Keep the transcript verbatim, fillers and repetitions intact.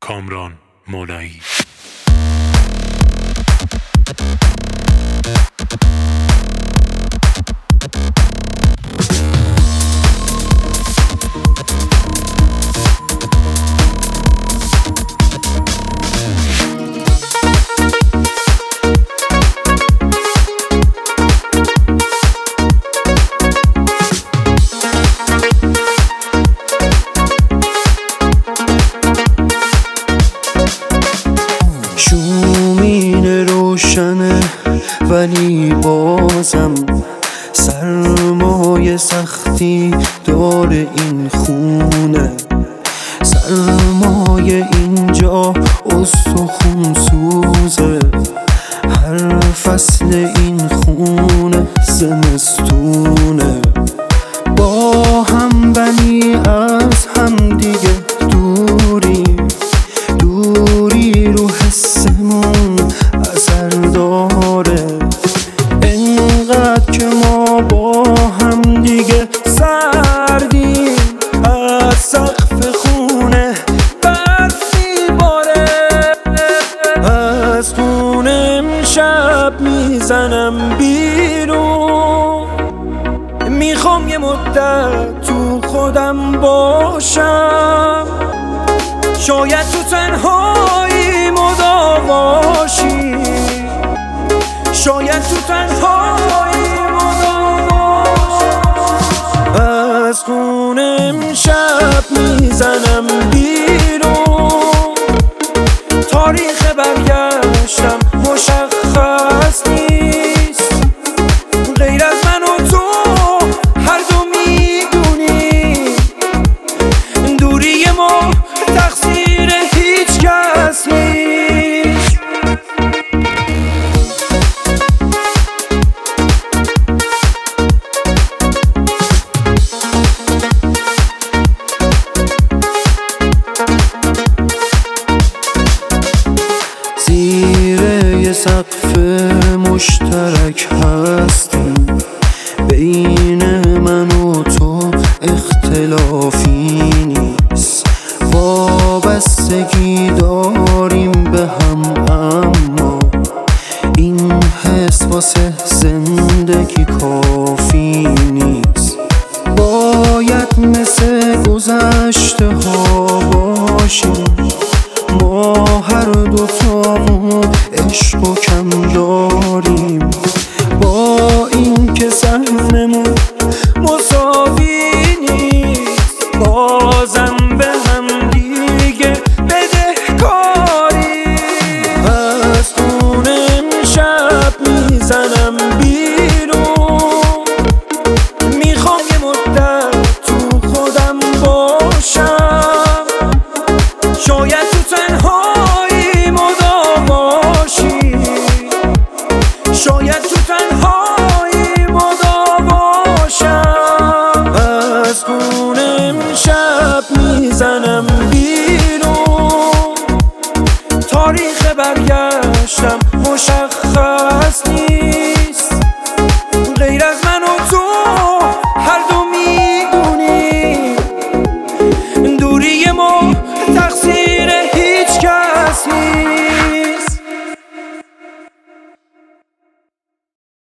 کامران مولایی. شومینه روشنه ولی بازم سرمایه سختی داره این خونه. سرمایه اینجا استخون سوزه، هر فصل این خونه زمستونه. با هم ولی از هم دیگه دوری دوری رو حسمون اثر داره. انقدر که ما با هم دیگه سردیم، از سقف خونه برف میباره. از خونه امشب میزنم بیرون، میخوام یه مدت تو خودم باشم. شاید تو تنهایی مداواشی، شاید تو تنهایی مداواشی. از خونه امشب میزنم بیرون، تاریخ برگشتم مشخص نیست. غیر از من و تو هر دو میدونی دوری ما تقصیر هیچ کس نیست. زیر یه سقف مشترک هستیم، بین من و تو اختلافی نیست. وابستگی داریم به هم، اما این حس واسه زندگی کافی نیست. باید مثل گذشته ها باشیم، ما هر دوتامون عشق و کم داریم. با این که سهممون مساوی نیست، بازم به هم دیگه بدهکاری. از خونه امشب میزنم بیرون، میخوام یه مدت تو خودم باشم. شاید تو تنهایی مداواشی، شاید تو تنهایی مداواشم. از خونه امشب میزنم بیرون، تاریخ برگشتم مشخص نیست.